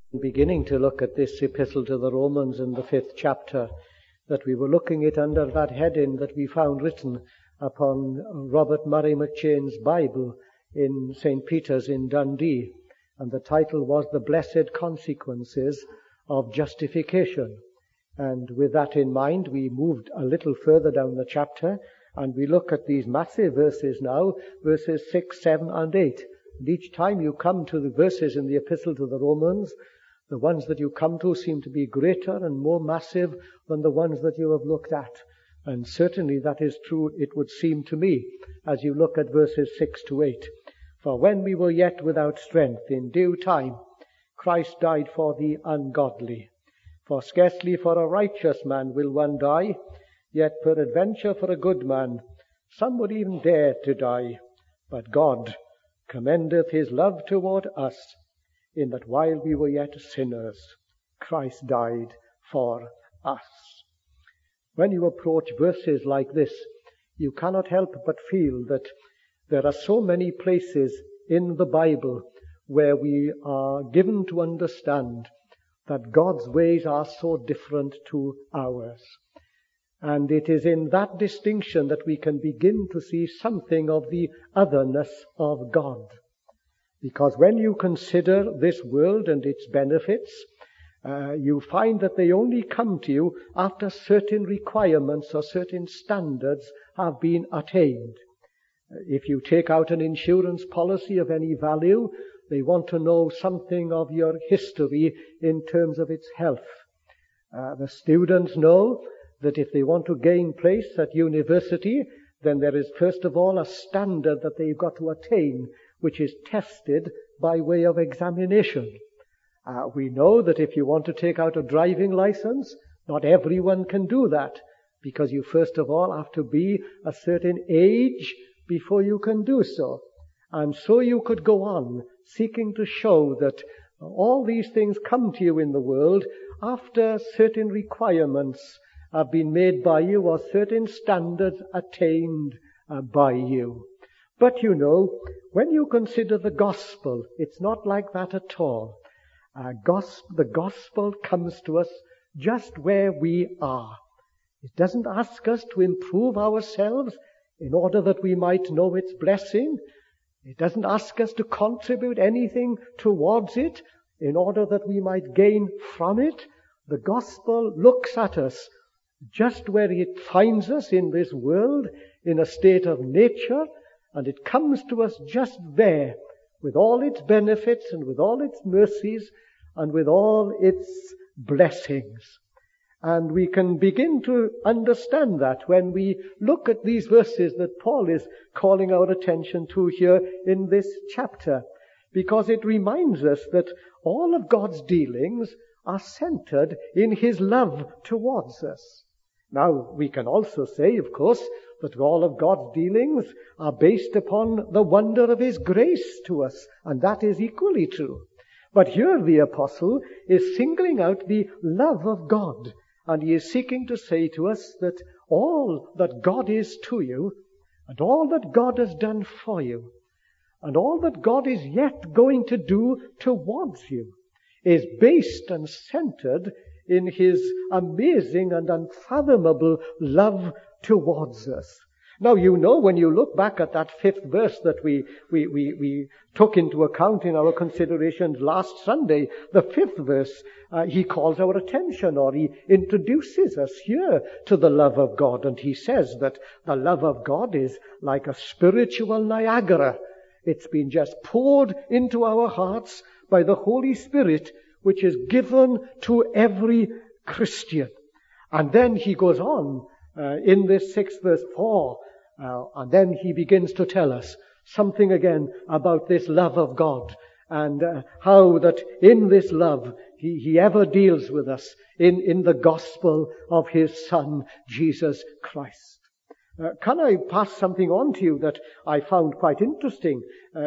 Beginning to look at this epistle to the Romans in the 5th chapter, that we were looking at under that heading that we found written upon Robert Murray McChain's Bible in St. Peter's in Dundee, and the title was The Blessed Consequences of Justification. And with that in mind, we moved a little further down the chapter, and we look at these massive verses now, verses 6, 7, and 8. And each time you come to the verses in the epistle to the Romans, the ones that you come to seem to be greater and more massive than the ones that you have looked at. And certainly that is true, it would seem to me, as you look at verses 6 to 8. For when we were yet without strength, in due time, Christ died for the ungodly. For scarcely for a righteous man will one die, yet peradventure for a good man some would even dare to die. But God commendeth his love toward us, in that while we were yet sinners, Christ died for us. When you approach verses like this, you cannot help but feel that there are so many places in the Bible where we are given to understand that God's ways are so different to ours. And it is in that distinction that we can begin to see something of the otherness of God. Because when you consider this world and its benefits, you find that they only come to you after certain requirements or certain standards have been attained. If you take out an insurance policy of any value, they want to know something of your history in terms of its health. The students know that if they want to gain place at university, then there is first of all a standard that they've got to attain, which is tested by way of examination. We know that if you want to take out a driving license, not everyone can do that, because you first of all have to be a certain age before you can do so. And so you could go on seeking to show that all these things come to you in the world after certain requirements have been made by you or certain standards attained by you. But you know, when you consider the gospel, it's not like that at all. The gospel comes to us just where we are. It doesn't ask us to improve ourselves in order that we might know its blessing. It doesn't ask us to contribute anything towards it in order that we might gain from it. The gospel looks at us just where it finds us in this world, in a state of nature, and it comes to us just there, with all its benefits and with all its mercies and with all its blessings. And we can begin to understand that when we look at these verses that Paul is calling our attention to here in this chapter, because it reminds us that all of God's dealings are centered in his love towards us. Now, we can also say, of course, that all of God's dealings are based upon the wonder of his grace to us, and that is equally true. But here the apostle is singling out the love of God, and he is seeking to say to us that all that God is to you, and all that God has done for you, and all that God is yet going to do towards you, is based and centered in his amazing and unfathomable love towards us. Now, you know, when you look back at that 5th verse that we took into account in our considerations last Sunday, the 5th verse, he calls our attention, or he introduces us here to the love of God. And he says that the love of God is like a spiritual Niagara. It's been just poured into our hearts by the Holy Spirit, which is given to every Christian. And then he goes on in this 6th verse 4, and then he begins to tell us something again about this love of God, and how that in this love he ever deals with us in the gospel of his Son, Jesus Christ. Can I pass something on to you that I found quite interesting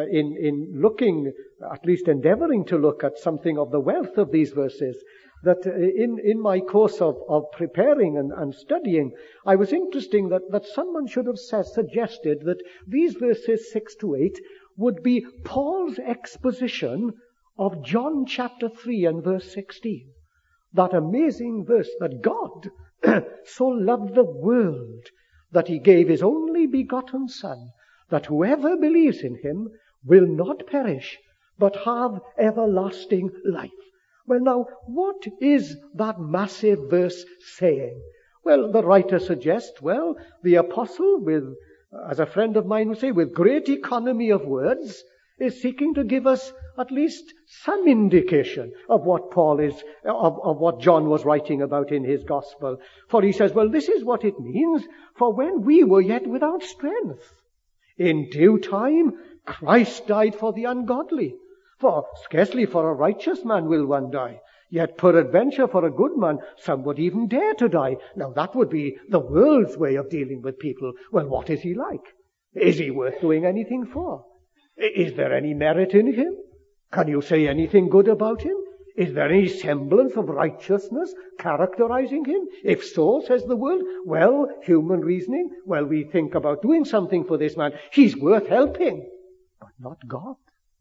in looking, at least endeavoring to look at something of the wealth of these verses? That in my course of preparing and studying, I was interested that someone should have suggested that these verses 6 to 8 would be Paul's exposition of John chapter 3 and verse 16. That amazing verse that God so loved the world that he gave his only begotten Son, that whoever believes in him will not perish, but have everlasting life. Well, now, what is that massive verse saying? Well, the writer suggests, well, the apostle, as a friend of mine would say, with great economy of words, is seeking to give us at least some indication of what of what John was writing about in his gospel. For he says, well, this is what it means, for when we were yet without strength, in due time, Christ died for the ungodly. For scarcely for a righteous man will one die. Yet peradventure for a good man, some would even dare to die. Now that would be the world's way of dealing with people. Well, what is he like? Is he worth doing anything for? Is there any merit in him? Can you say anything good about him? Is there any semblance of righteousness characterizing him? If so, says the world, well, human reasoning, well, we think about doing something for this man. He's worth helping, but not God.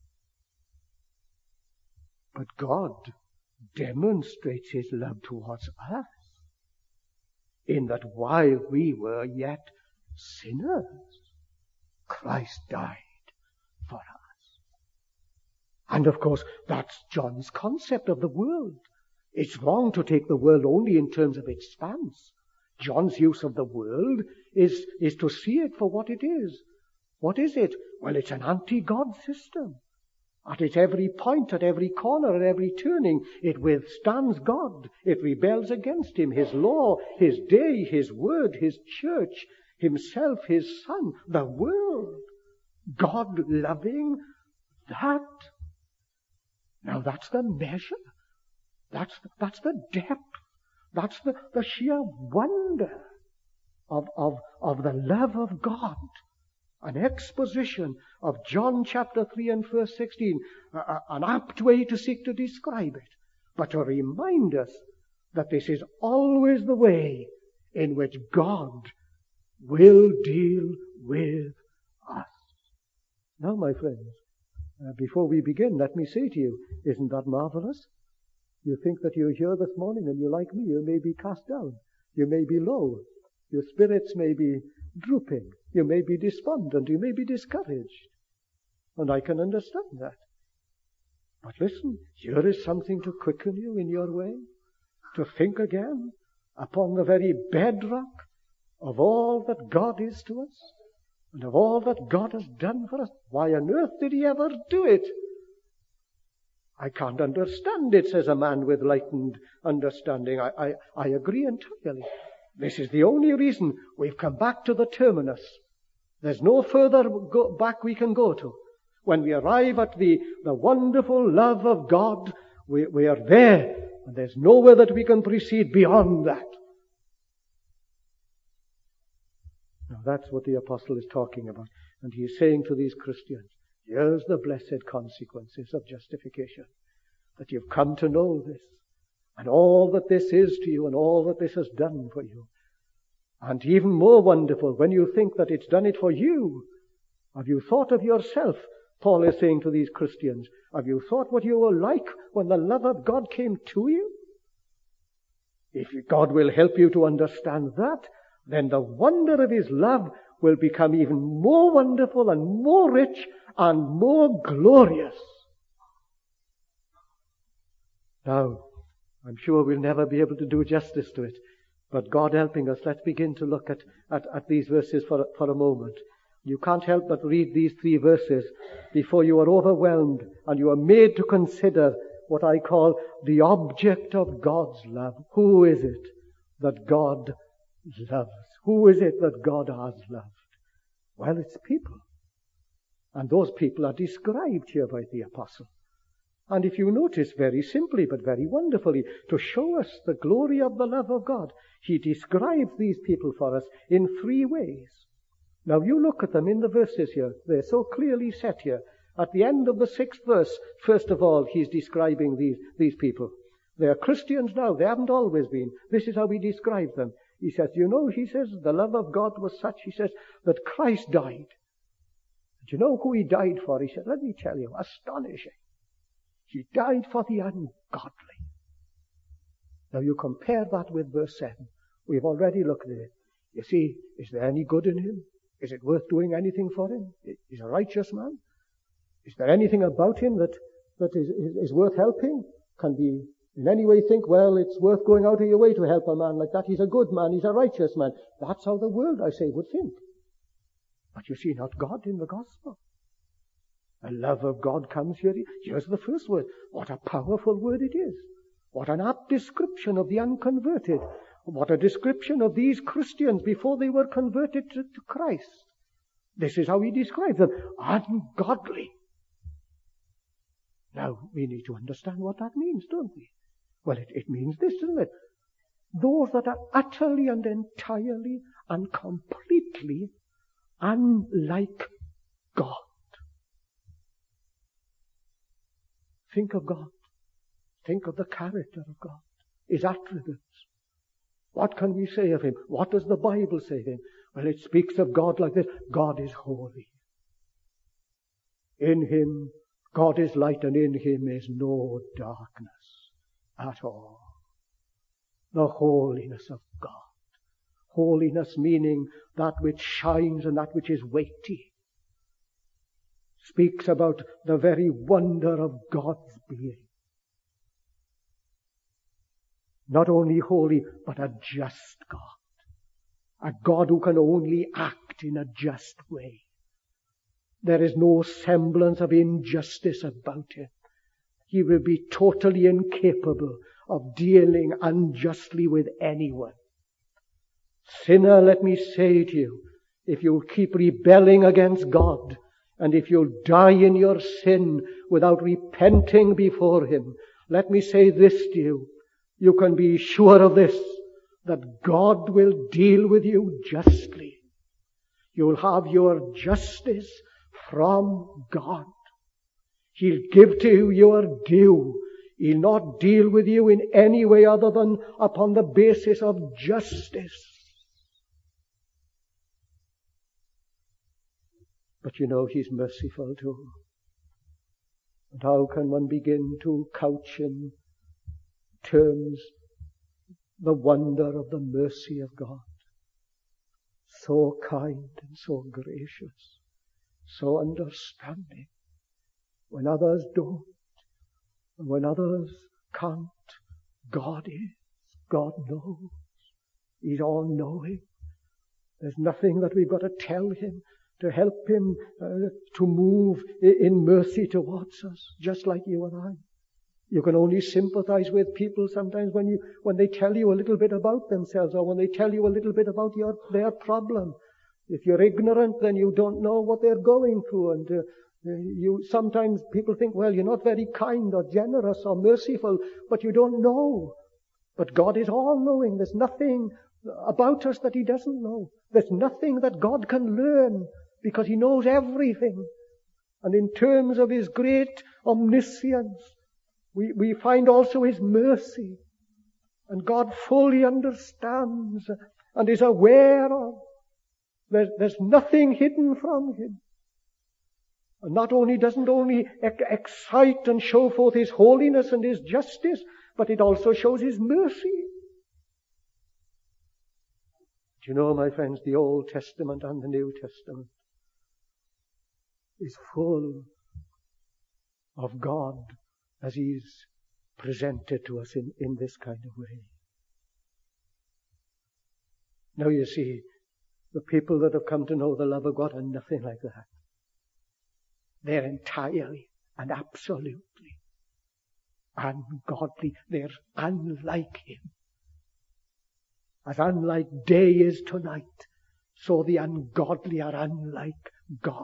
But God demonstrates his love towards us in that while we were yet sinners, Christ died for us. And of course, that's John's concept of the world. It's wrong to take the world only in terms of its stance. John's use of the world is to see it for what it is. What is it? Well, it's an anti-God system. At its every point, at every corner, at every turning, it withstands God. It rebels against him, his law, his day, his word, his church, himself, his Son, the world. God loving that. Now that's the measure. That's the depth. That's the sheer wonder of the love of God. An exposition of John chapter 3 and verse 16. An apt way to seek to describe it. But to remind us that this is always the way in which God will deal with us. Now, my friends, before we begin, let me say to you, isn't that marvelous? You think that you're here this morning and you're like me. You may be cast down. You may be low. Your spirits may be drooping. You may be despondent. You may be discouraged. And I can understand that. But listen, here is something to quicken you in your way. To think again upon the very bedrock of all that God is to us. And of all that God has done for us. Why on earth did he ever do it? I can't understand it, says a man with lightened understanding. I agree entirely. This is the only reason we've come back to the terminus. There's no further back we can go to. When we arrive at the wonderful love of God, we are there. And there's nowhere that we can proceed beyond that. Now that's what the apostle is talking about. And he is saying to these Christians, here's the blessed consequences of justification. That you've come to know this. And all that this is to you and all that this has done for you. And even more wonderful, when you think that it's done it for you, have you thought of yourself? Paul is saying to these Christians, have you thought what you were like when the love of God came to you? If God will help you to understand that, then the wonder of his love will become even more wonderful and more rich and more glorious. Now, I'm sure we'll never be able to do justice to it. But God helping us, let's begin to look at these verses for a moment. You can't help but read these 3 verses before you are overwhelmed and you are made to consider what I call the object of God's love. Who is it that God loves? Who is it that God has loved? Well, it's people. And those people are described here by the apostle. And if you notice, very simply but very wonderfully, to show us the glory of the love of God, he describes these people for us in 3 ways. Now you look at them in the verses here. They're so clearly set here. At the end of the 6th verse, first of all, he's describing these people. They are Christians now. They haven't always been. This is how he describes them. He says, he says, the love of God was such, he says, that Christ died. Do you know who he died for? He said, let me tell you, astonishing. He died for the ungodly. Now you compare that with verse 7. We've already looked at it. You see, is there any good in him? Is it worth doing anything for him? He's a righteous man. Is there anything about him that is worth helping? Can we in any way think, well, it's worth going out of your way to help a man like that? He's a good man. He's a righteous man. That's how the world, I say, would think. But you see, not God in the gospel. The love of God comes here. Here's the first word. What a powerful word it is. What an apt description of the unconverted. What a description of these Christians before they were converted to Christ. This is how he describes them. Ungodly. Now, we need to understand what that means, don't we? Well, it means this, doesn't it? Those that are utterly and entirely and completely unlike God. Think of God. Think of the character of God, his attributes. What can we say of him? What does the Bible say of him? Well, it speaks of God like this. God is holy. In him, God is light, and in him is no darkness at all. The holiness of God. Holiness meaning that which shines and that which is weighty. Speaks about the very wonder of God's being. Not only holy, but a just God. A God who can only act in a just way. There is no semblance of injustice about him. He will be totally incapable of dealing unjustly with anyone. Sinner, let me say to you, if you keep rebelling against God, and if you die in your sin without repenting before him, let me say this to you. You can be sure of this, that God will deal with you justly. You'll have your justice from God. He'll give to you your due. He'll not deal with you in any way other than upon the basis of justice. But you know, he's merciful too. And how can one begin to couch in terms the wonder of the mercy of God? So kind and so gracious, so understanding. When others don't, and when others can't, God is. God knows. He's all-knowing. There's nothing that we've got to tell him to help him to move in mercy towards us, just like you and I. You can only sympathize with people sometimes when they tell you a little bit about themselves, or when they tell you a little bit about their problem. If you're ignorant, then you don't know what they're going through, and sometimes people think, well, you're not very kind or generous or merciful, but you don't know. But God is all-knowing. There's nothing about us that he doesn't know. There's nothing that God can learn, because he knows everything. And in terms of his great omniscience, we find also his mercy. And God fully understands and is aware of. There's nothing hidden from him. And doesn't only excite and show forth his holiness and his justice, but it also shows his mercy. Do you know, my friends, the Old Testament and the New Testament is full of God as he's presented to us in this kind of way. Now you see, the people that have come to know the love of God are nothing like that. They're entirely and absolutely ungodly. They're unlike him. As unlike day is tonight, so the ungodly are unlike God.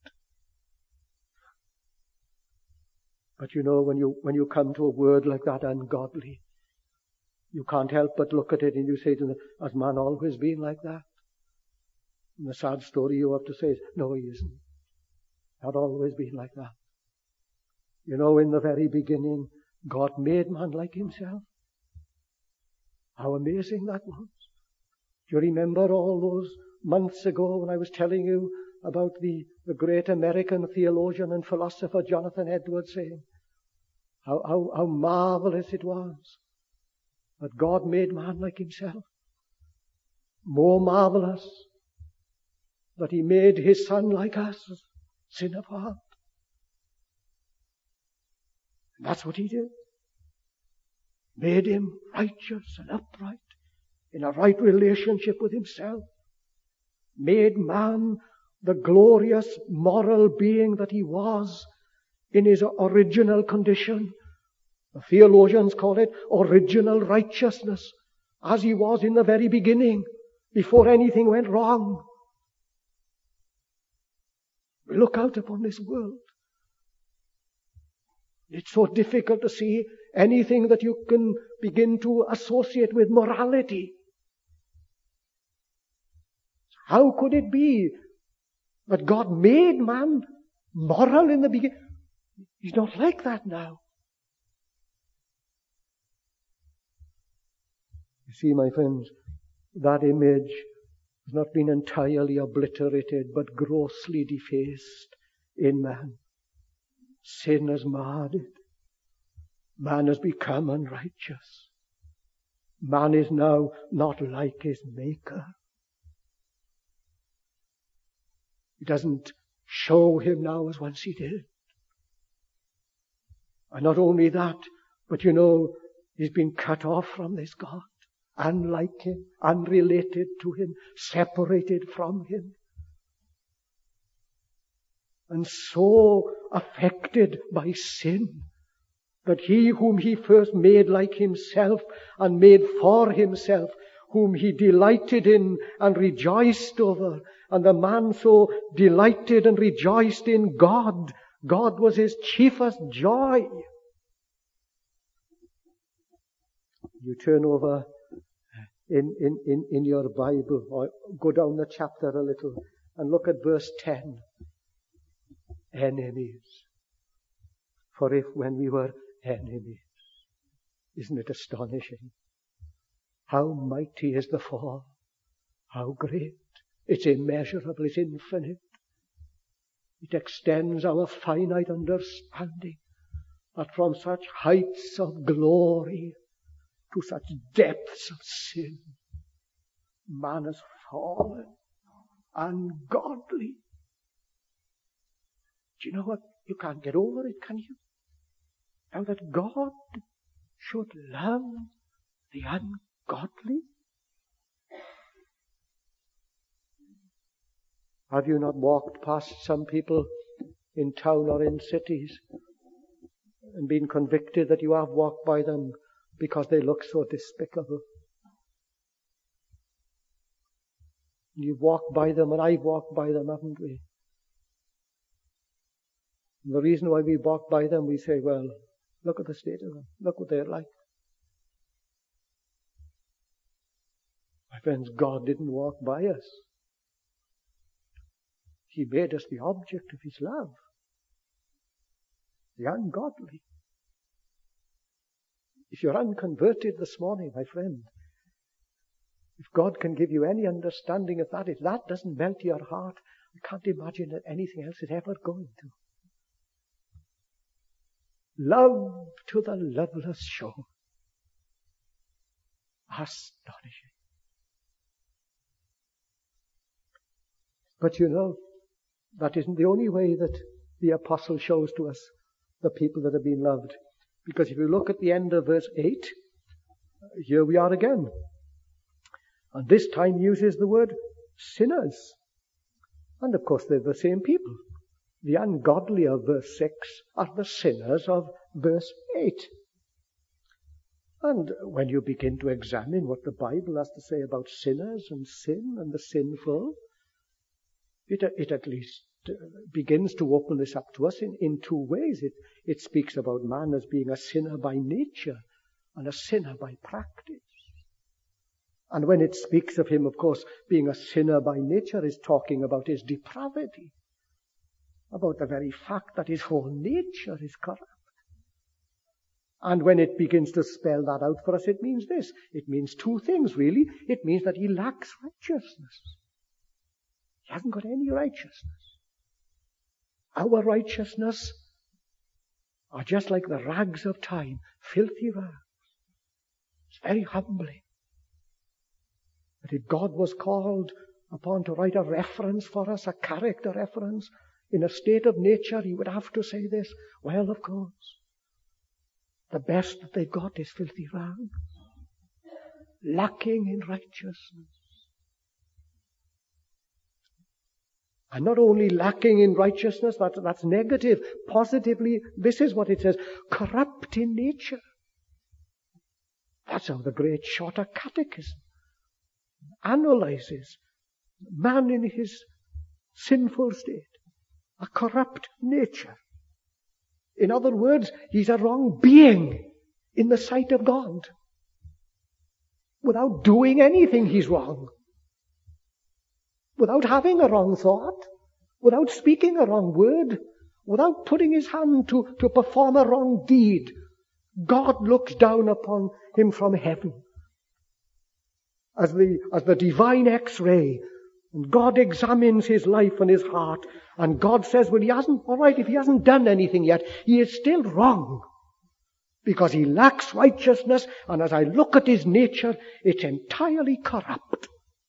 But you know, when you come to a word like that, ungodly, you can't help but look at it and you say to them, has man always been like that? And the sad story you have to say is, no, he isn't. Not always been like that. You know, in the very beginning, God made man like himself. How amazing that was. Do you remember all those months ago when I was telling you about the great American theologian and philosopher Jonathan Edwards saying, How marvelous it was that God made man like himself. More marvelous that he made his Son like us, sin apart. That's what he did. Made him righteous and upright in a right relationship with himself. Made man the glorious moral being that he was in his original condition. The theologians call it original righteousness, as he was in the very beginning, before anything went wrong. We look out upon this world. It's so difficult to see anything that you can begin to associate with morality. How could it be that God made man moral in the beginning? He's not like that now. You see, my friends, that image has not been entirely obliterated, but grossly defaced in man. Sin has marred it. Man has become unrighteous. Man is now not like his Maker. He doesn't show him now as once he did. And not only that, but he's been cut off from this God, unlike him, unrelated to him, separated from him. And so affected by sin that he whom he first made like himself and made for himself, whom he delighted in and rejoiced over, and the man so delighted and rejoiced in God, God was his chiefest joy. You turn over in your Bible, or go down the chapter a little, and look at verse 10. Enemies. For if when we were enemies. Isn't it astonishing? How mighty is the fall. How great. It's immeasurable. It's infinite. It extends our finite understanding. That from such heights of glory to such depths of sin, man has fallen ungodly. Do you know what? You can't get over it, can you? Now that God should love the ungodly. Have you not walked past some people in town or in cities and been convicted that you have walked by them because they look so despicable? You've walked by them, and I've walked by them, haven't we? And the reason why we walk by them, we say, well, look at the state of them. Look what they're like. My friends, God didn't walk by us. He made us the object of His love. The ungodly. If you're unconverted this morning, my friend, if God can give you any understanding of that, if that doesn't melt your heart, I can't imagine that anything else is ever going to. Love to the loveless show. Astonishing. But that isn't the only way that the apostle shows to us the people that have been loved. Because if you look at the end of verse 8, here we are again. And this time uses the word sinners. And of course they're the same people. The ungodly of verse 6 are the sinners of verse 8. And when you begin to examine what the Bible has to say about sinners and sin and the sinful, it at least begins to open this up to us in two ways. It speaks about man as being a sinner by nature and a sinner by practice. And when it speaks of him, of course, being a sinner by nature, is talking about his depravity, about the very fact that his whole nature is corrupt. And when it begins to spell that out for us, it means this. It means two things, really. It means that he lacks righteousness. He hasn't got any righteousness. Our righteousness, are just like the rags of time, filthy rags. It's very humbling. But if God was called upon to write a reference for us, a character reference, in a state of nature, he would have to say this. Well, of course, the best that they've got is filthy rags, lacking in righteousness. And not only lacking in righteousness, that's negative. Positively, this is what it says, corrupt in nature. That's how the great Shorter Catechism analyzes man in his sinful state, a corrupt nature. In other words, he's a wrong being in the sight of God. Without doing anything, he's wrong. Without having a wrong thought, without speaking a wrong word, without putting his hand to perform a wrong deed, God looks down upon him from heaven as the divine X-ray, and God examines his life and his heart, and God says, well, if he hasn't done anything yet, he is still wrong, because he lacks righteousness, and as I look at his nature, it's entirely corrupt.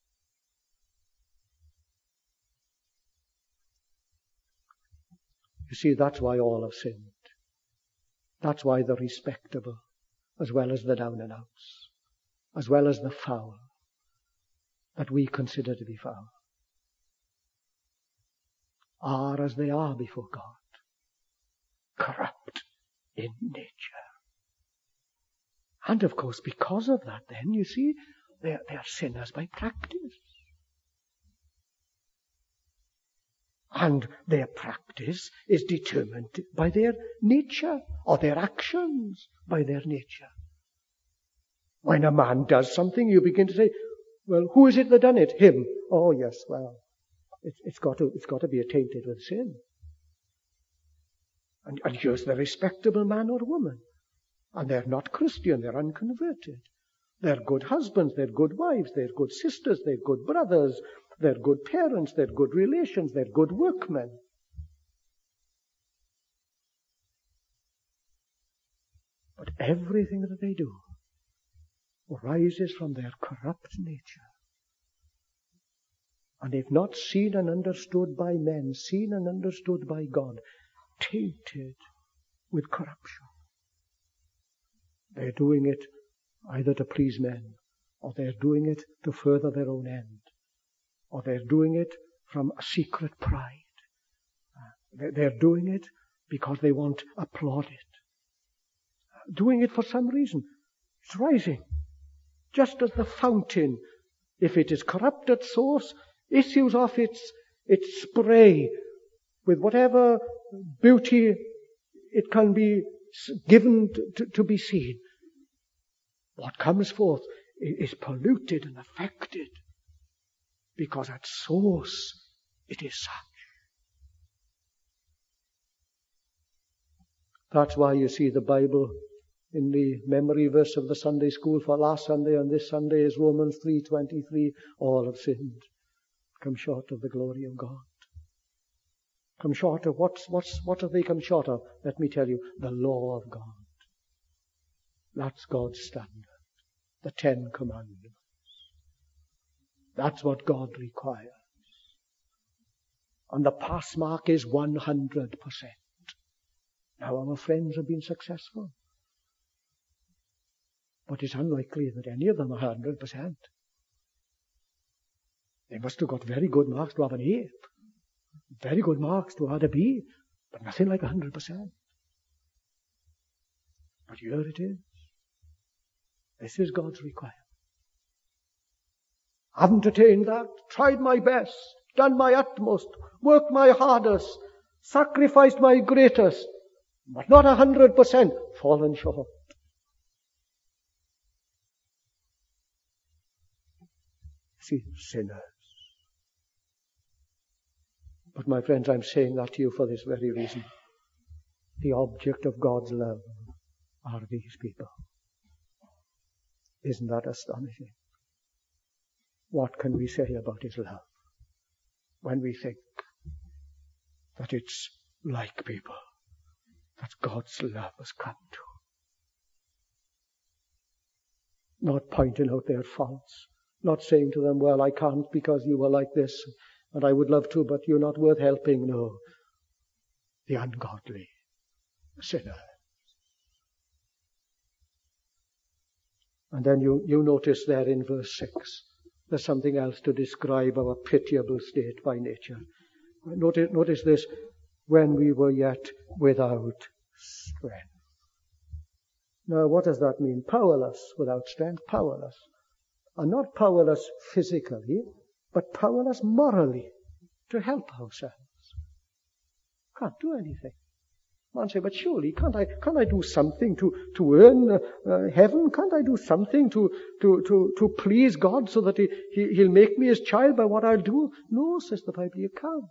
You see, that's why all have sinned. That's why the respectable, as well as the down and outs, as well as the foul, that we consider to be foul, are as they are before God, corrupt in nature. And of course, because of that, then, you see, they are sinners by practice. And their practice is determined by their nature, or their actions by their nature. When a man does something, you begin to say, well, who is it that done it? Him. Oh, yes, well, it's got to be attainted with sin. And here's the respectable man or woman. And they're not Christian, they're unconverted. They're good husbands, they're good wives, they're good sisters, they're good brothers, they're good parents, they're good relations, they're good workmen. But everything that they do arises from their corrupt nature. And they've not seen and understood by men, seen and understood by God, tainted with corruption. They're doing it either to please men, or they're doing it to further their own end, or they're doing it from a secret pride. They're doing it because they want applauded. Doing it for some reason. It's rising. Just as the fountain, if it is corrupt at source, issues off its spray with whatever beauty it can be given to be seen. What comes forth is polluted and affected, because at source it is such. That's why you see the Bible in the memory verse of the Sunday school for last Sunday and this Sunday is Romans 3:23. All have sinned, come short of the glory of God. Come short of what have they come short of? Let me tell you, the law of God. That's God's standard. The 10 Commandments. That's what God requires. And the pass mark is 100%. Now our friends have been successful. But it's unlikely that any of them are 100%. They must have got very good marks to have an A. Very good marks to have a B. But nothing like 100%. But here it is. This is God's requirement. Haven't attained that, tried my best, done my utmost, worked my hardest, sacrificed my greatest, but not 100%, fallen short. See, sinners. But my friends, I'm saying that to you for this very reason. The object of God's love are these people. Isn't that astonishing? What can we say about His love when we think that it's like people that God's love has come to. Not pointing out their faults. Not saying to them, well, I can't because you were like this, and I would love to, but you're not worth helping. No. The ungodly sinner. And then you notice there in verse 6, there's something else to describe our pitiable state by nature. Notice this, when we were yet without strength. Now, what does that mean? Powerless, without strength, powerless. And not powerless physically, but powerless morally to help ourselves. Can't do anything. Man say, but surely can't I do something to earn heaven? Can't I do something to please God so that He'll make me His child by what I'll do? No, says the Bible, you can't.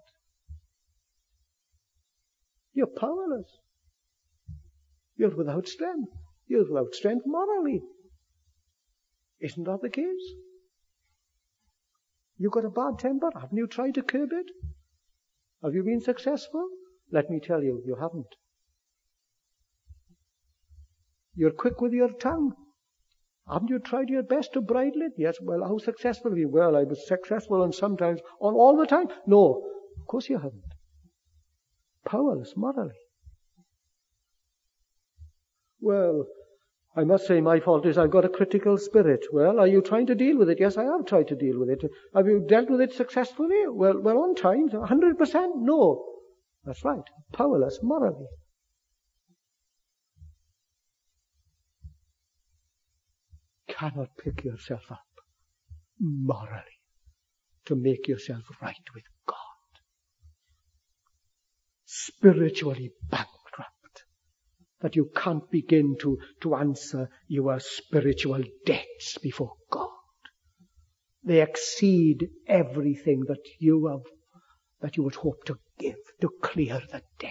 You're powerless. You're without strength. You're without strength morally. Isn't that the case? You've got a bad temper. Haven't you tried to curb it? Have you been successful? Let me tell you, you haven't. You're quick with your tongue. Haven't you tried your best to bridle it? Yes, well, how successful have you? Well, I was successful and sometimes, all the time. No, of course you haven't. Powerless morally. Well, I must say my fault is I've got a critical spirit. Well, are you trying to deal with it? Yes, I have tried to deal with it. Have you dealt with it successfully? Well, on time, 100%? No. That's right. Powerless morally. Cannot pick yourself up morally to make yourself right with God. Spiritually bankrupt. That you can't begin to answer your spiritual debts before God. They exceed everything that you would hope to give to clear the debt.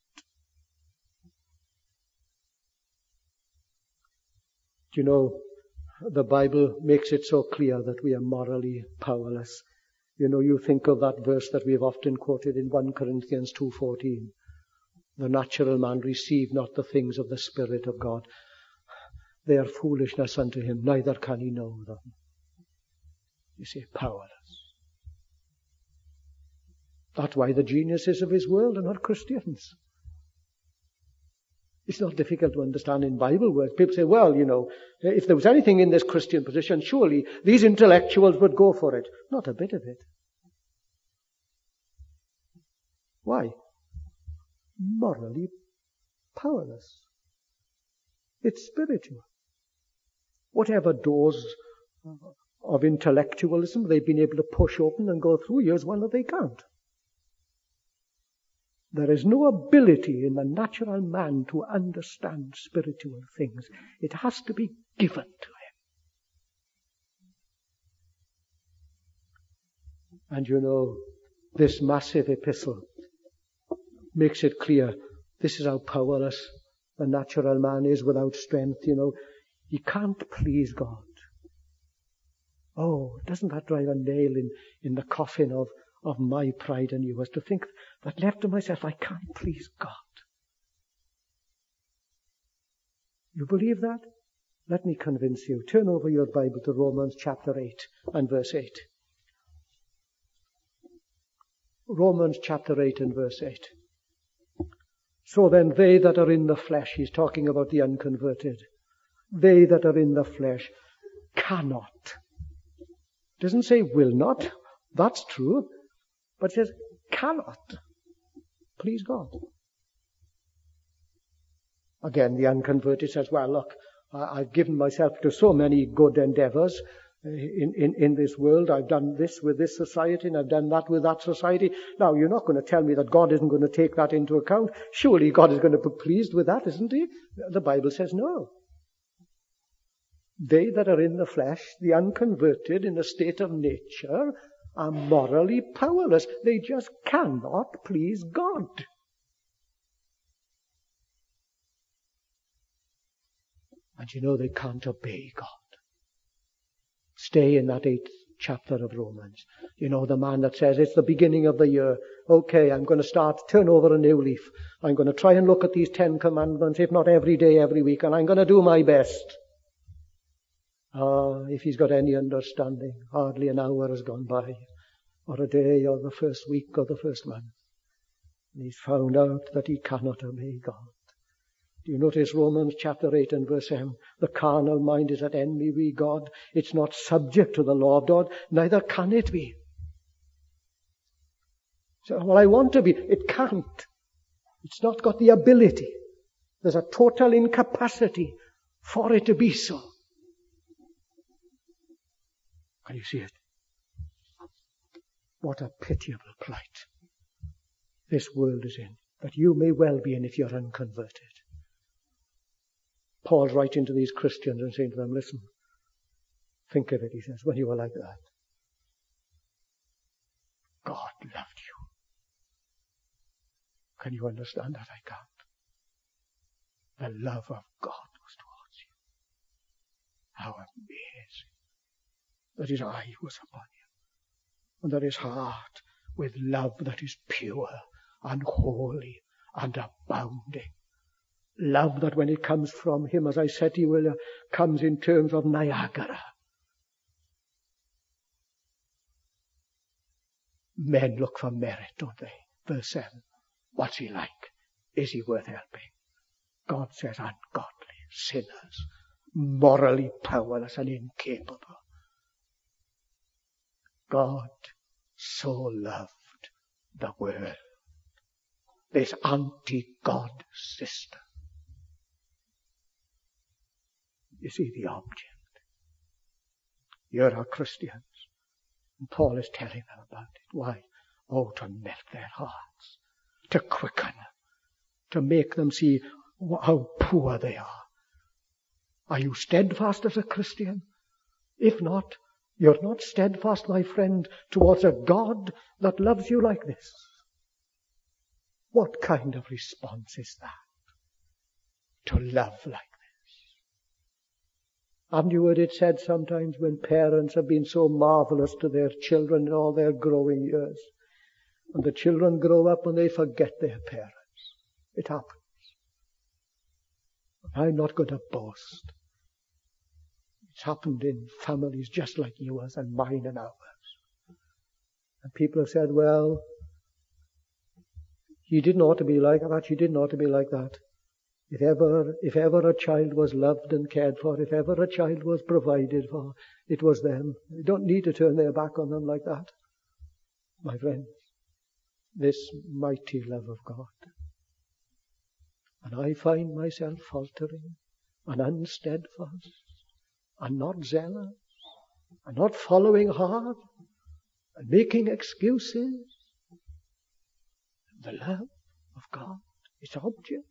Do you know, the Bible makes it so clear that we are morally powerless. You know, you think of that verse that we've often quoted in 1 Corinthians 2:14. The natural man receive not the things of the Spirit of God. They are foolishness unto him, neither can he know them. You see, powerless. That's why the geniuses of his world are not Christians. It's not difficult to understand in Bible words. People say, well, you know, if there was anything in this Christian position, surely these intellectuals would go for it. Not a bit of it. Why? Morally powerless. It's spiritual. Whatever doors of intellectualism they've been able to push open and go through, here's one that they can't. There is no ability in the natural man to understand spiritual things. It has to be given to him. And you know, this massive epistle makes it clear, this is how powerless the natural man is without strength, you know. He can't please God. Oh, doesn't that drive a nail in the coffin of my pride and yours, to think that left to myself, I can't please God. You believe that? Let me convince you. Turn over your Bible to Romans chapter 8 and verse 8. Romans chapter 8 and verse 8. So then they that are in the flesh, he's talking about the unconverted, they that are in the flesh cannot. Doesn't say will not. That's true. But it says cannot please God. Again, the unconverted says, well, look, I've given myself to so many good endeavors in this world. I've done this with this society and I've done that with that society. Now, you're not going to tell me that God isn't going to take that into account. Surely God is going to be pleased with that, isn't he? The Bible says no. They that are in the flesh, the unconverted in a state of nature, are morally powerless. They just cannot please God. And you know they can't obey God. Stay in that 8th chapter of Romans. You know, the man that says it's the beginning of the year. Okay, I'm going to turn over a new leaf. I'm going to try and look at these 10 commandments, if not every day, every week, and I'm going to do my best. If he's got any understanding, hardly an hour has gone by, or a day, or the first week, or the first month. And he's found out that he cannot obey God. Do you notice Romans chapter 8 and verse 7? The carnal mind is at enmity with God. It's not subject to the law of God, neither can it be. So, well, I want to be. It can't. It's not got the ability. There's a total incapacity for it to be so. Can you see it? What a pitiable plight this world is in, that you may well be in if you're unconverted. Paul's writing to these Christians and saying to them, listen, think of it, he says, when you were like that. God loved you. Can you understand that? I can't. The love of God was towards you. How amazing that his eye was upon you, and that his heart with love that is pure and holy and abounding. Love that when it comes from him, as I said to you earlier, comes in terms of Niagara. Men look for merit, don't they? Verse 7. What's he like? Is he worth helping? God says ungodly, sinners, morally powerless and incapable. God so loved the world. This anti-God system. You see the object. Here are Christians. And Paul is telling them about it. Why? Oh, to melt their hearts. To quicken. To make them see how poor they are. Are you steadfast as a Christian? If not, you're not steadfast, my friend, towards a God that loves you like this. What kind of response is that? To love like this. Haven't you heard it said sometimes when parents have been so marvelous to their children in all their growing years, and the children grow up and they forget their parents? It happens. I'm not going to boast. It's happened in families just like yours and mine and ours. And people have said, well, he didn't ought to be like that, she didn't ought to be like that. If ever a child was loved and cared for, if ever a child was provided for, it was them. You don't need to turn their back on them like that. My friends, this mighty love of God. And I find myself faltering and unsteadfast and not zealous and not following hard and making excuses. The love of God, its object.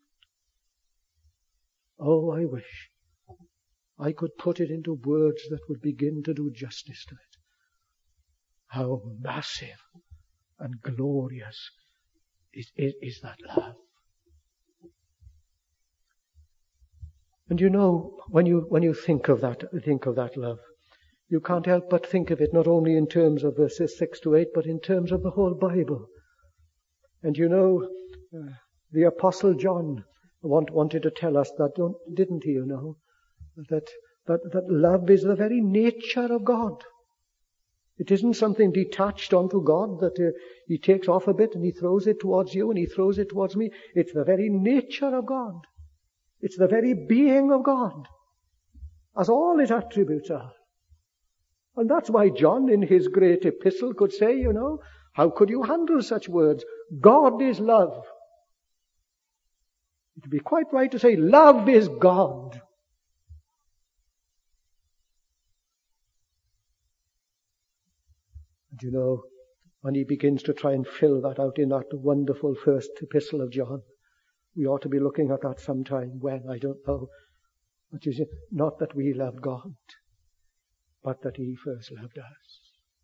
Oh, I wish I could put it into words that would begin to do justice to it. How massive and glorious is that love. And you know, when you think of that love, you can't help but think of it not only in terms of verses 6 to 8, but in terms of the whole Bible. And you know, the Apostle John wanted to tell us that, didn't he, you know? That love is the very nature of God. It isn't something detached onto God that he takes off a bit and he throws it towards you and he throws it towards me. It's the very nature of God. It's the very being of God, as all his attributes are. And that's why John in his great epistle could say, you know, how could you handle such words? God is love. It would be quite right to say, love is God. And you know, when he begins to try and fill that out in that wonderful first epistle of John, we ought to be looking at that sometime. When? I don't know. But you see, not that we loved God, but that he first loved us.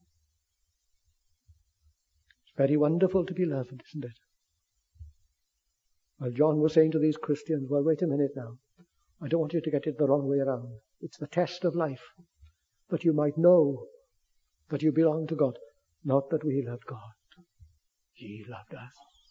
It's very wonderful to be loved, isn't it? Well, John was saying to these Christians, well, wait a minute now. I don't want you to get it the wrong way around. It's the test of life. But you might know that you belong to God. Not that we loved God. He loved us.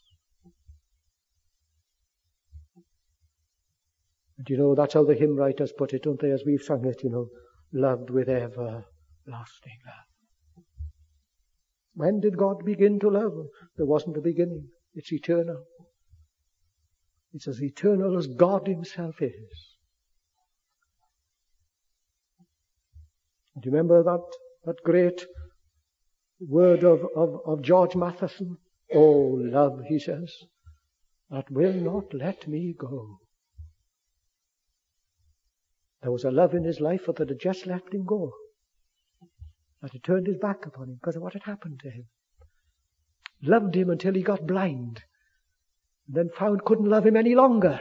And that's how the hymn writers put it, don't they, as we've sung it, loved with everlasting love. When did God begin to love? There wasn't a beginning. It's eternal. It's as eternal as God himself is. Do you remember that great word of George Matheson? Oh, love, he says, that will not let me go. There was a love in his life that had just left him go. That had turned his back upon him because of what had happened to him. Loved him until he got blind. And then found couldn't love him any longer.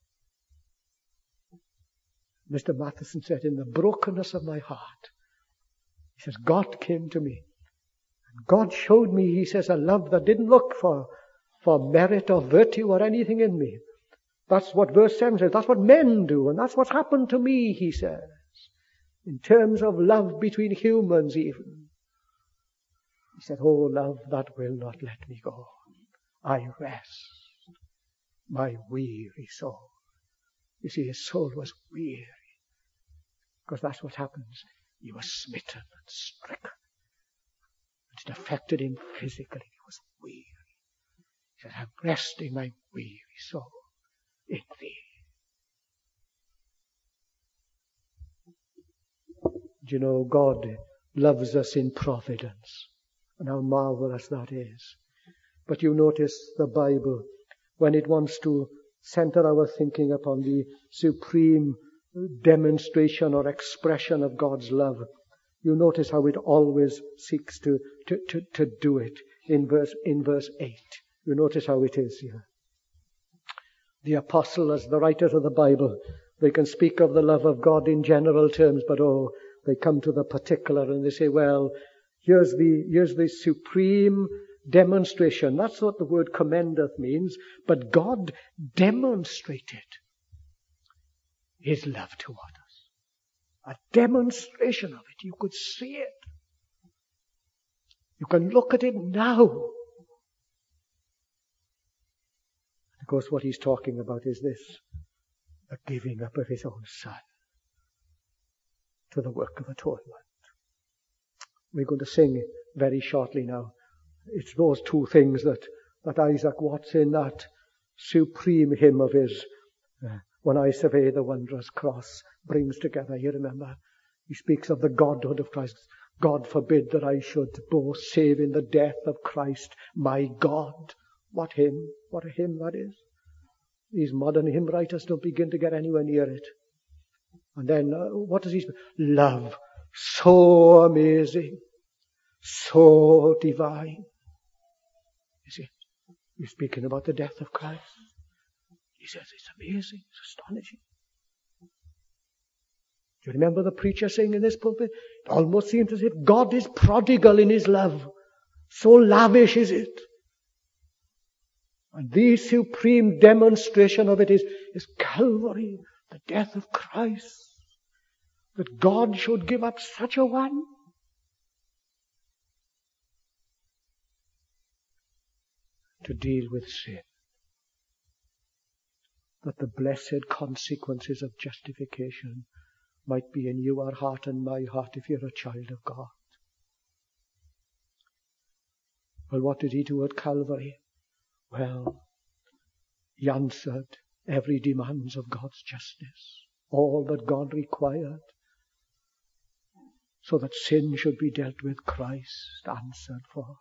Mr. Matheson said, in the brokenness of my heart, he says, God came to me. And God showed me, he says, a love that didn't look for merit or virtue or anything in me. That's what verse 7 says. That's what men do. And that's what's happened to me, he says. In terms of love between humans even. He said, oh, love that will not let me go. I rest my weary soul. You see, his soul was weary. Because that's what happens. He was smitten and stricken. And it affected him physically. He was weary. He said, I'm resting my weary soul in thee. Do God loves us in providence. And how marvelous that is. But you notice the Bible, when it wants to center our thinking upon the supreme demonstration or expression of God's love, you notice how it always seeks to do it in verse 8. You notice how it is here. The apostle, as the writers of the Bible, they can speak of the love of God in general terms, but they come to the particular and they say, well, here's the supreme demonstration. That's what the word commendeth means. But God demonstrated his love toward us. A demonstration of it. You could see it. You can look at it now. Of course, what he's talking about is this. The giving up of his own Son to the work of atonement. We're going to sing very shortly now. It's those two things that Isaac Watts in that supreme hymn of his, When I Survey the Wondrous Cross, brings together. You remember, he speaks of the Godhood of Christ. God forbid that I should boast save in the death of Christ, my God. What hymn? What a hymn that is. These modern hymn writers don't begin to get anywhere near it. And then, what does he say? Love so amazing, so divine. You see, you're speaking about the death of Christ. He says it's amazing, it's astonishing. Do you remember the preacher saying in this pulpit? It almost seems as if God is prodigal in his love. So lavish is it. And the supreme demonstration of it is Calvary, the death of Christ. That God should give up such a one. To deal with sin. That the blessed consequences of justification might be in your heart and my heart if you're a child of God. Well, what did he do at Calvary? Well, he answered every demand of God's justice. All that God required. So that sin should be dealt with, Christ answered for.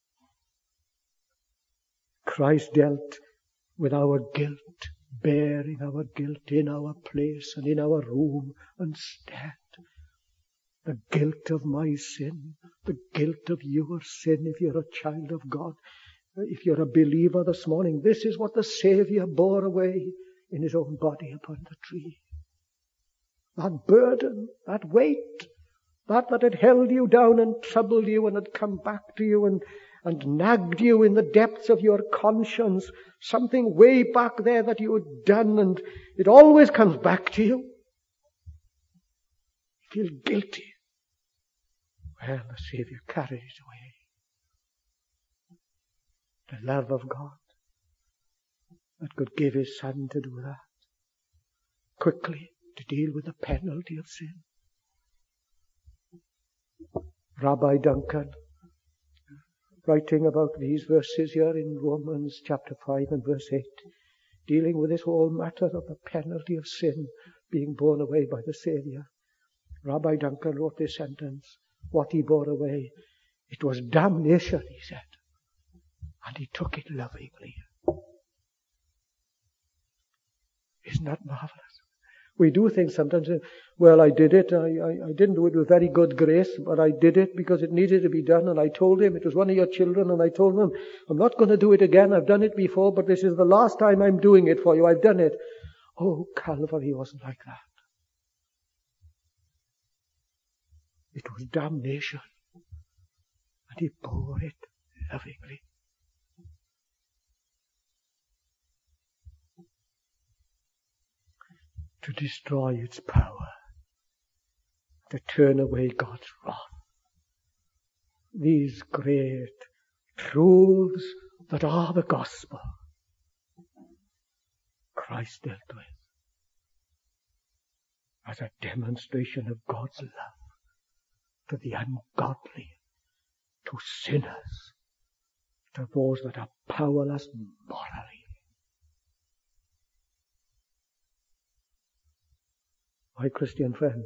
Christ dealt with our guilt, bearing our guilt in our place and in our room and stead. The guilt of my sin, the guilt of your sin if you're a child of God. If you're a believer this morning, this is what the Savior bore away in his own body upon the tree. That burden, that weight, that had held you down and troubled you and had come back to you and nagged you in the depths of your conscience, something way back there that you had done, and it always comes back to you. You feel guilty. Well, the Saviour carried it away. The love of God that could give His Son to do that. Quickly to deal with the penalty of sin. Rabbi Duncan, writing about these verses here in Romans chapter 5 and verse 8, dealing with this whole matter of the penalty of sin being borne away by the Saviour. Rabbi Duncan wrote this sentence, what He bore away, it was damnation, he said, and He took it lovingly. Isn't that marvelous? We do things sometimes, well, I did it, I didn't do it with very good grace, but I did it because it needed to be done, and I told him, it was one of your children, and I told him, I'm not going to do it again, I've done it before, but this is the last time I'm doing it for you, I've done it. Oh, Calvary wasn't like that. It was damnation, and He bore it lovingly. To destroy its power, to turn away God's wrath. These great truths that are the gospel, Christ dealt with as a demonstration of God's love to the ungodly, to sinners, to those that are powerless morally. My Christian friend,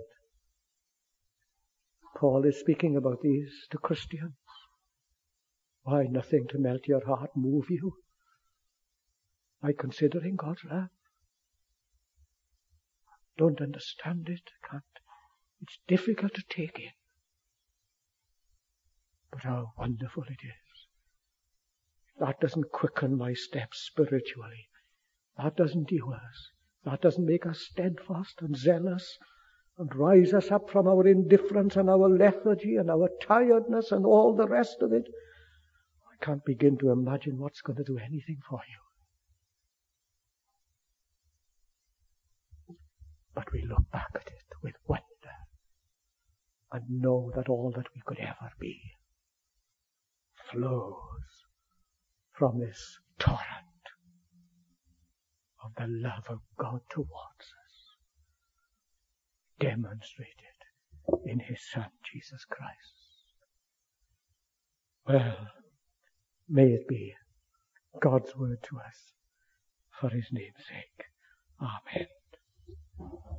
Paul is speaking about these to Christians. Why, nothing to melt your heart, move you, by considering God's love. Don't understand it, can't. It's difficult to take in. But how wonderful it is. That doesn't quicken my steps spiritually. That doesn't do us. That doesn't make us steadfast and zealous and rise us up from our indifference and our lethargy and our tiredness and all the rest of it. I can't begin to imagine what's going to do anything for you. But we look back at it with wonder and know that all that we could ever be flows from this torrent of the love of God towards us, demonstrated in His Son, Jesus Christ. Well, may it be God's word to us for His name's sake. Amen.